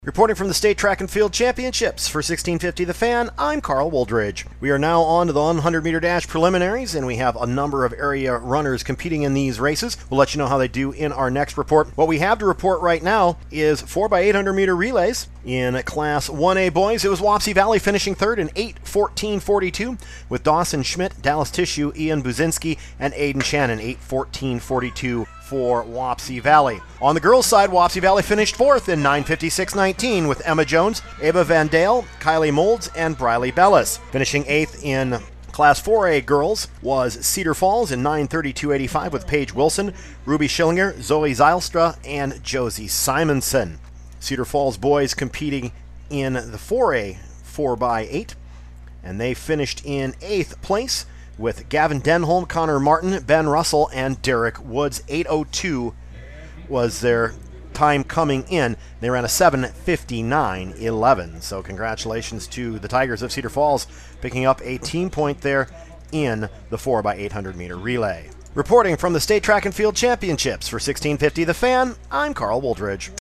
Reporting from the State Track and Field Championships for 1650 The Fan, I'm Carl Woldridge. We are now on to the 100-meter dash preliminaries, and we have a number of area runners competing in these races. We'll let you know how they do in our next report. What we have to report right now is 4x800 meter relays. In Class 1A boys, it was Wapsie Valley finishing third in 8:14.42 with Dawson Schmidt, Dallas Tissue, Ian Buzinski, and Aiden Shannon, 8:14.42 for Wapsie Valley. On the girls' side, Wapsie Valley finished fourth in 9:56.19 with Emma Jones, Ava Van Dale, Kylie Molds, and Briley Bellis. Finishing eighth in Class 4A girls was Cedar Falls in 9:32.85 with Paige Wilson, Ruby Schillinger, Zoe Zylstra, and Josie Simonson. Cedar Falls boys competing in the 4A 4x8, and they finished in 8th place with Gavin Denholm, Connor Martin, Ben Russell, and Derek Woods. 8:02 was their time coming in. They ran a 7:59.11. So congratulations to the Tigers of Cedar Falls picking up a team point there in the 4x800 meter relay. Reporting from the State Track and Field Championships for 1650 The Fan, I'm Carl Woldridge.